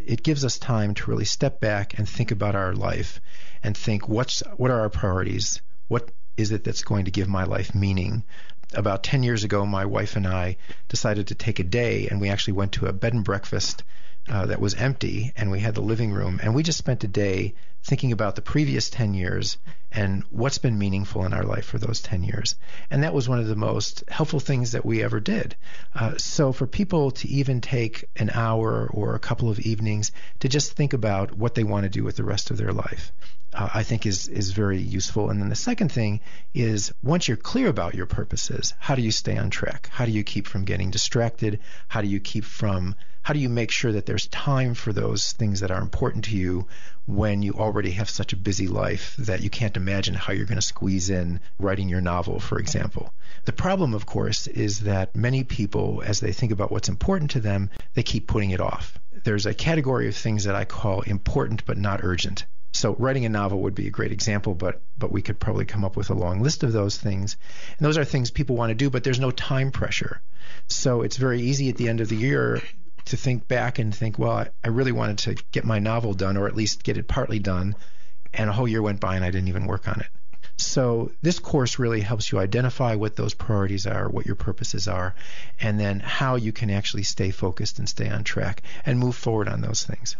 it gives us time to really step back and think about our life and think, what are our priorities? What is it that's going to give my life meaning? About 10 years ago, my wife and I decided to take a day, and we actually went to a bed and breakfast that was empty, and we had the living room, and we just spent a day thinking about the previous 10 years and what's been meaningful in our life for those 10 years. And that was one of the most helpful things that we ever did. So for people to even take an hour or a couple of evenings to just think about what they want to do with the rest of their life, I think is very useful. And then the second thing is, once you're clear about your purposes, how do you stay on track? How do you keep from getting distracted? How do you make sure that there's time for those things that are important to you when you already have such a busy life that you can't imagine how you're going to squeeze in writing your novel, for example? The problem, of course, is that many people, as they think about what's important to them, they keep putting it off. There's a category of things that I call important but not urgent. So writing a novel would be a great example, but we could probably come up with a long list of those things. And those are things people want to do, but there's no time pressure. So it's very easy at the end of the year to think back and think, well, I really wanted to get my novel done, or at least get it partly done, and a whole year went by and I didn't even work on it. So this course really helps you identify what those priorities are, what your purposes are, and then how you can actually stay focused and stay on track and move forward on those things.